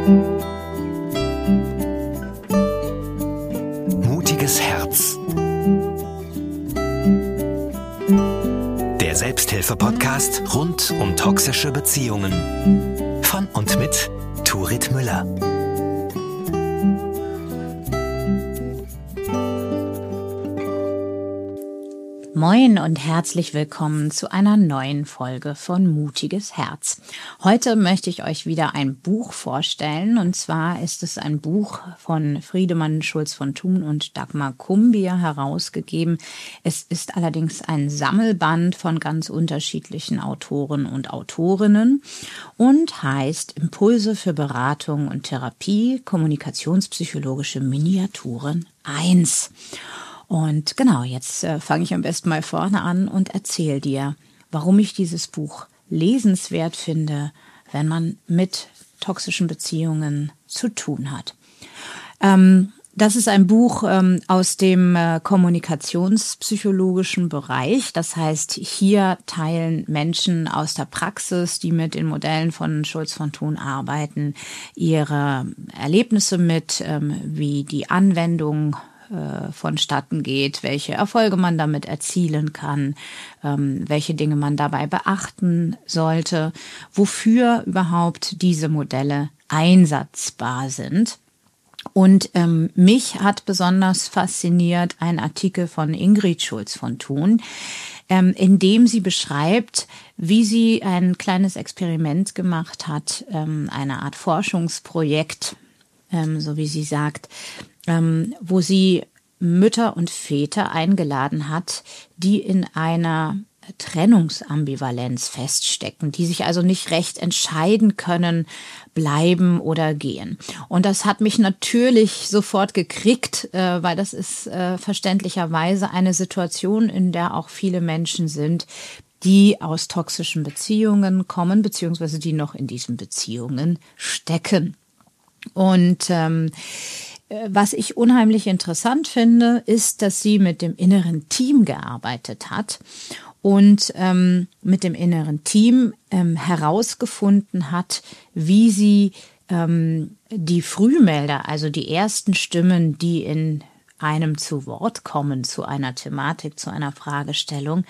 Mutiges Herz. Der Selbsthilfe-Podcast rund um toxische Beziehungen. Von und mit Turit Müller. Moin und herzlich willkommen zu einer neuen Folge von Mutiges Herz. Heute möchte ich euch wieder ein Buch vorstellen, und zwar ist es ein Buch von Friedemann Schulz von Thun und Dagmar Kumbier herausgegeben. Es ist allerdings ein Sammelband von ganz unterschiedlichen Autoren und Autorinnen und heißt Impulse für Beratung und Therapie, kommunikationspsychologische Miniaturen 1. Und genau, jetzt fange ich am besten mal vorne an und erzähle dir, warum ich dieses Buch lesenswert finde, wenn man mit toxischen Beziehungen zu tun hat. Das ist ein Buch aus dem kommunikationspsychologischen Bereich. Das heißt, hier teilen Menschen aus der Praxis, die mit den Modellen von Schulz von Thun arbeiten, ihre Erlebnisse mit, wie die Anwendung vonstatten geht, welche Erfolge man damit erzielen kann, welche Dinge man dabei beachten sollte, wofür überhaupt diese Modelle einsetzbar sind. Und mich hat besonders fasziniert ein Artikel von Ingrid Schulz von Thun, in dem sie beschreibt, wie sie ein kleines Experiment gemacht hat, eine Art Forschungsprojekt, so wie sie sagt, wo sie Mütter und Väter eingeladen hat, die in einer Trennungsambivalenz feststecken, die sich also nicht recht entscheiden können, bleiben oder gehen. Und das hat mich natürlich sofort gekriegt, weil das ist verständlicherweise eine Situation, in der auch viele Menschen sind, die aus toxischen Beziehungen kommen, beziehungsweise die noch in diesen Beziehungen stecken. Und was ich unheimlich interessant finde, ist, dass sie mit dem inneren Team gearbeitet hat und mit dem inneren Team herausgefunden hat, wie sie die Frühmelder, also die ersten Stimmen, die in einem zu Wort kommen, zu einer Thematik, zu einer Fragestellung,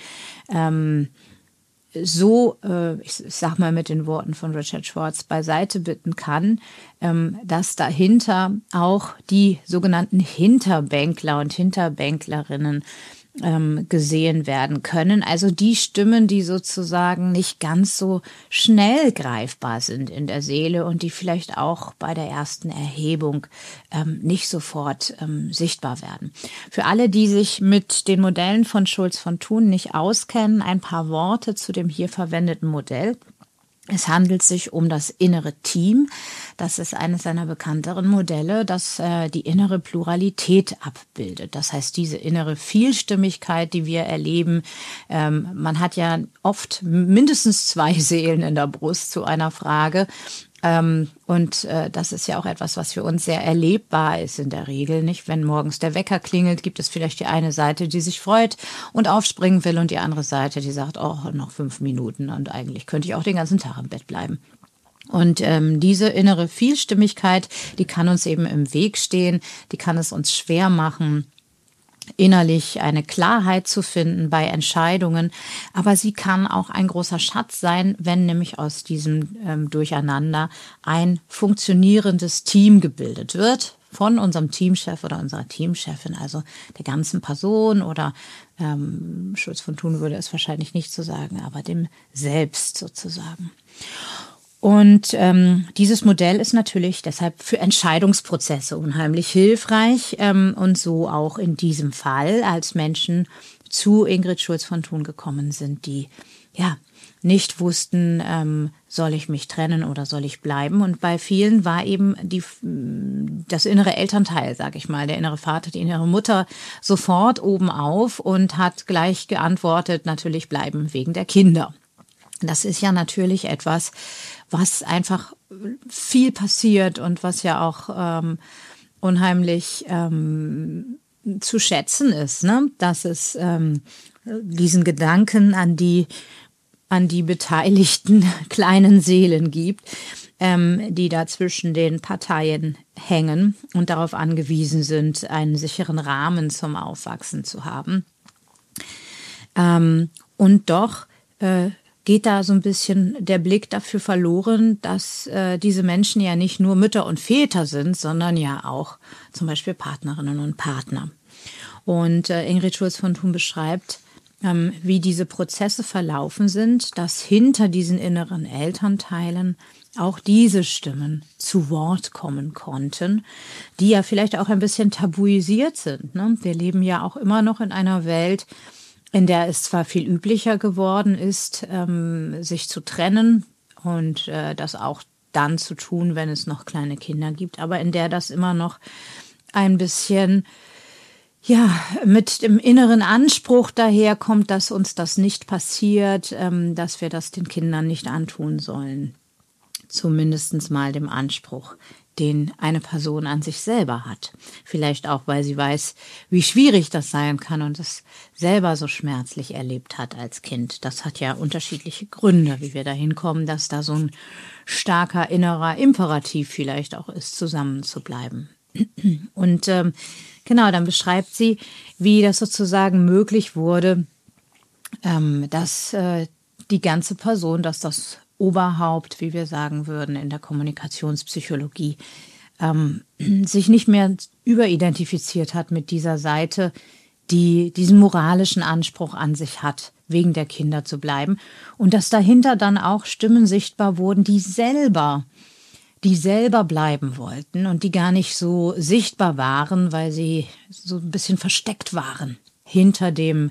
ich sag mal mit den Worten von Richard Schwartz, beiseite bitten kann, dass dahinter auch die sogenannten Hinterbänkler und Hinterbänklerinnen gesehen werden können. Also die Stimmen, die sozusagen nicht ganz so schnell greifbar sind in der Seele und die vielleicht auch bei der ersten Erhebung nicht sofort sichtbar werden. Für alle, die sich mit den Modellen von Schulz von Thun nicht auskennen, ein paar Worte zu dem hier verwendeten Modell. Es handelt sich um das innere Team. Das ist eines seiner bekannteren Modelle, das die innere Pluralität abbildet. Das heißt, diese innere Vielstimmigkeit, die wir erleben. Man hat ja oft mindestens 2 Seelen in der Brust zu einer Frage. Und das ist ja auch etwas, was für uns sehr erlebbar ist in der Regel, nicht? Wenn morgens der Wecker klingelt, gibt es vielleicht die eine Seite, die sich freut und aufspringen will und die andere Seite, die sagt, oh, noch 5 Minuten und eigentlich könnte ich auch den ganzen Tag im Bett bleiben. Und diese innere Vielstimmigkeit, die kann uns eben im Weg stehen, die kann es uns schwer machen, innerlich eine Klarheit zu finden bei Entscheidungen. Aber sie kann auch ein großer Schatz sein, wenn nämlich aus diesem Durcheinander ein funktionierendes Team gebildet wird von unserem Teamchef oder unserer Teamchefin, also der ganzen Person oder Schulz von Thun würde es wahrscheinlich nicht so sagen, aber dem Selbst sozusagen. Und dieses Modell ist natürlich deshalb für Entscheidungsprozesse unheimlich hilfreich und so auch in diesem Fall, als Menschen zu Ingrid Schulz von Thun gekommen sind, die ja nicht wussten, soll ich mich trennen oder soll ich bleiben. Und bei vielen war eben das innere Elternteil, sag ich mal, der innere Vater, die innere Mutter sofort oben auf und hat gleich geantwortet, natürlich bleiben wegen der Kinder. Das ist ja natürlich etwas, was einfach viel passiert und was ja auch unheimlich zu schätzen ist, ne? Dass es diesen Gedanken an die beteiligten kleinen Seelen gibt. die da zwischen den Parteien hängen und darauf angewiesen sind, einen sicheren Rahmen zum Aufwachsen zu haben. Und doch geht da so ein bisschen der Blick dafür verloren, dass diese Menschen ja nicht nur Mütter und Väter sind, sondern ja auch zum Beispiel Partnerinnen und Partner. Und Ingrid Schulz von Thun beschreibt, wie diese Prozesse verlaufen sind, dass hinter diesen inneren Elternteilen auch diese Stimmen zu Wort kommen konnten, die ja vielleicht auch ein bisschen tabuisiert sind. Ne? Wir leben ja auch immer noch in einer Welt, in der es zwar viel üblicher geworden ist, sich zu trennen und das auch dann zu tun, wenn es noch kleine Kinder gibt, aber in der das immer noch ein bisschen mit dem inneren Anspruch daherkommt, dass uns das nicht passiert, dass wir das den Kindern nicht antun sollen. Zumindest mal dem Anspruch, den eine Person an sich selber hat. Vielleicht auch, weil sie weiß, wie schwierig das sein kann und es selber so schmerzlich erlebt hat als Kind. Das hat ja unterschiedliche Gründe, wie wir dahin kommen, dass da so ein starker innerer Imperativ vielleicht auch ist, zusammen zu bleiben. Und genau, dann beschreibt sie, wie das sozusagen möglich wurde, dass die ganze Person, dass das Oberhaupt, wie wir sagen würden in der Kommunikationspsychologie, sich nicht mehr überidentifiziert hat mit dieser Seite, die diesen moralischen Anspruch an sich hat, wegen der Kinder zu bleiben. Und dass dahinter dann auch Stimmen sichtbar wurden, die selber bleiben wollten und die gar nicht so sichtbar waren, weil sie so ein bisschen versteckt waren hinter dem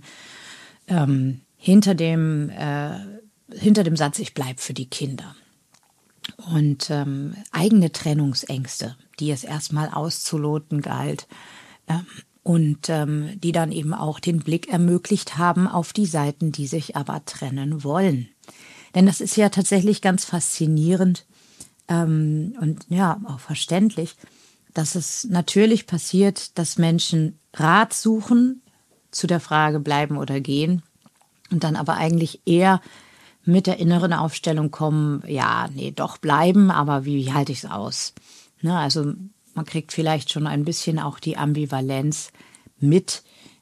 Satz, ich bleibe für die Kinder. Und eigene Trennungsängste, die es erstmal auszuloten galt und die dann eben auch den Blick ermöglicht haben auf die Seiten, die sich aber trennen wollen. Denn das ist ja tatsächlich ganz faszinierend und ja, auch verständlich, dass es natürlich passiert, dass Menschen Rat suchen zu der Frage bleiben oder gehen und dann aber eigentlich eher mit der inneren Aufstellung kommen, ja, nee, doch bleiben, aber wie halte ich es aus? Ne, also man kriegt vielleicht schon ein bisschen auch die Ambivalenz mit,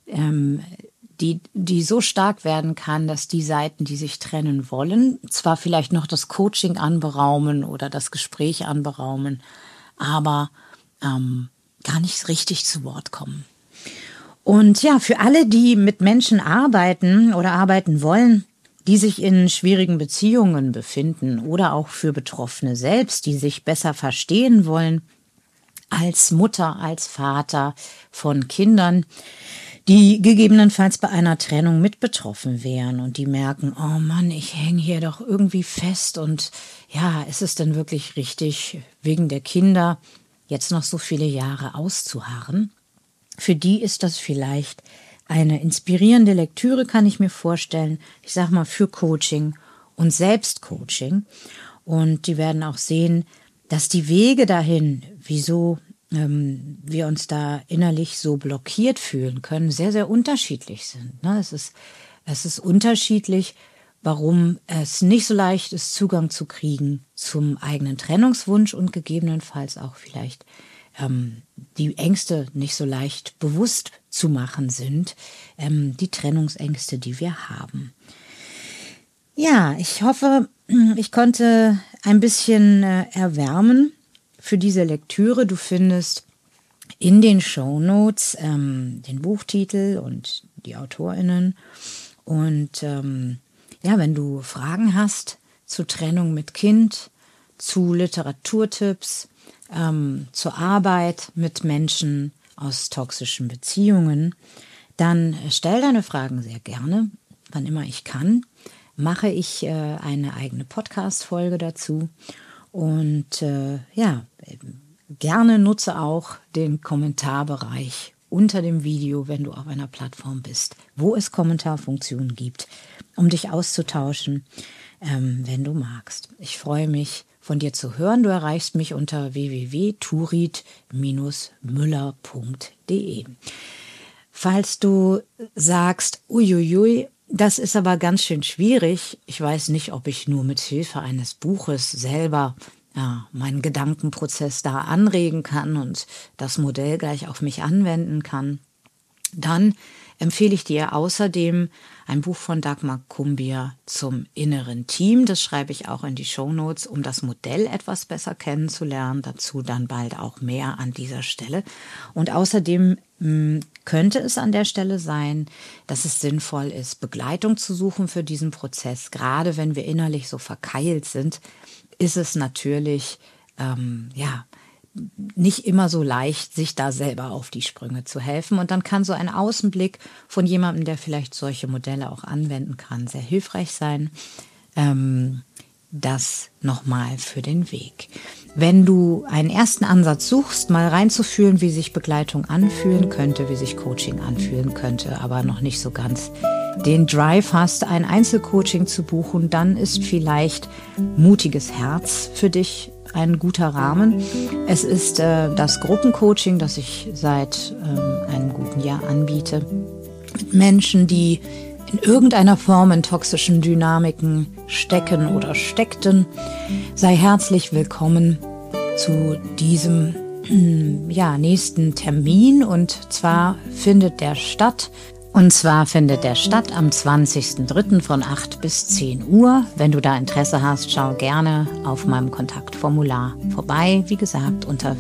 die so stark werden kann, dass die Seiten, die sich trennen wollen, zwar vielleicht noch das Coaching anberaumen oder das Gespräch anberaumen, aber gar nicht richtig zu Wort kommen. Und ja, für alle, die mit Menschen arbeiten oder arbeiten wollen, die sich in schwierigen Beziehungen befinden oder auch für Betroffene selbst, die sich besser verstehen wollen als Mutter, als Vater von Kindern, die gegebenenfalls bei einer Trennung mit betroffen wären und die merken, oh Mann, ich hänge hier doch irgendwie fest und ja, ist es denn wirklich richtig, wegen der Kinder jetzt noch so viele Jahre auszuharren? Für die ist das vielleicht eine inspirierende Lektüre, kann ich mir vorstellen, ich sag mal für Coaching und Selbstcoaching. Und die werden auch sehen, dass die Wege dahin, wieso wir uns da innerlich so blockiert fühlen können, sehr, sehr unterschiedlich sind. Ne? Es ist unterschiedlich, warum es nicht so leicht ist, Zugang zu kriegen zum eigenen Trennungswunsch und gegebenenfalls auch vielleicht die Ängste nicht so leicht bewusst zu machen sind, die Trennungsängste, die wir haben. Ja, ich hoffe, ich konnte ein bisschen erwärmen für diese Lektüre. Du findest in den Shownotes den Buchtitel und die AutorInnen. Und ja, wenn du Fragen hast zur Trennung mit Kind, zu Literaturtipps, zur Arbeit mit Menschen aus toxischen Beziehungen, dann stell deine Fragen sehr gerne, wann immer ich kann. Mache ich eine eigene Podcast-Folge dazu und ja, gerne nutze auch den Kommentarbereich unter dem Video, wenn du auf einer Plattform bist, wo es Kommentarfunktionen gibt, um dich auszutauschen, wenn du magst. Ich freue mich, von dir zu hören. Du erreichst mich unter www.turit-müller.de. Falls du sagst, uiuiui, das ist aber ganz schön schwierig, ich weiß nicht, ob ich nur mit Hilfe eines Buches selber meinen Gedankenprozess da anregen kann und das Modell gleich auf mich anwenden kann, dann empfehle ich dir außerdem ein Buch von Dagmar Kumbier zum inneren Team. Das schreibe ich auch in die Shownotes, um das Modell etwas besser kennenzulernen. Dazu dann bald auch mehr an dieser Stelle. Und außerdem könnte es an der Stelle sein, dass es sinnvoll ist, Begleitung zu suchen für diesen Prozess. Gerade wenn wir innerlich so verkeilt sind, ist es natürlich, nicht immer so leicht, sich da selber auf die Sprünge zu helfen. Und dann kann so ein Außenblick von jemandem, der vielleicht solche Modelle auch anwenden kann, sehr hilfreich sein. Das nochmal für den Weg. Wenn du einen ersten Ansatz suchst, mal reinzufühlen, wie sich Begleitung anfühlen könnte, wie sich Coaching anfühlen könnte, aber noch nicht so ganz den Drive hast, ein Einzelcoaching zu buchen, dann ist vielleicht Mutiges Herz für dich ein guter Rahmen. Es ist das Gruppencoaching, das ich seit einem guten Jahr anbiete, mit Menschen, die in irgendeiner Form in toxischen Dynamiken stecken oder steckten. Sei herzlich willkommen zu diesem nächsten Termin, und zwar findet der statt am 20.03. von 8 bis 10 Uhr. Wenn du da Interesse hast, schau gerne auf meinem Kontaktformular vorbei. Wie gesagt, unter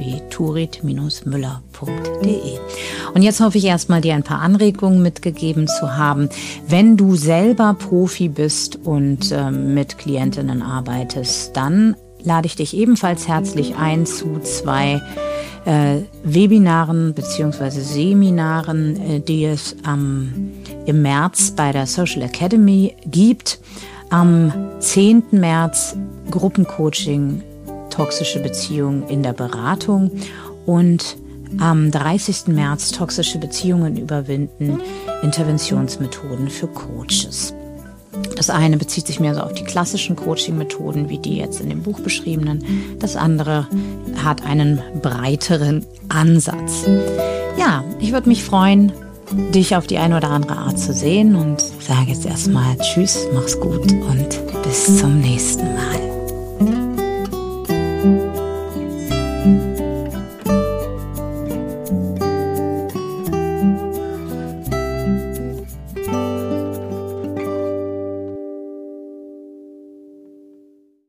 www.turit-müller.de. Und jetzt hoffe ich erstmal, dir ein paar Anregungen mitgegeben zu haben. Wenn du selber Profi bist und mit Klientinnen arbeitest, dann lade ich dich ebenfalls herzlich ein zu 2 Webinaren bzw. Seminaren, die es im März bei der Social Academy gibt. Am 10. März Gruppencoaching, toxische Beziehungen in der Beratung, und am 30. März toxische Beziehungen überwinden, Interventionsmethoden für Coaches. Das eine bezieht sich mehr so auf die klassischen Coaching-Methoden, wie die jetzt in dem Buch beschriebenen. Das andere hat einen breiteren Ansatz. Ja, ich würde mich freuen, dich auf die eine oder andere Art zu sehen, und sage jetzt erstmal Tschüss, mach's gut und bis zum nächsten Mal.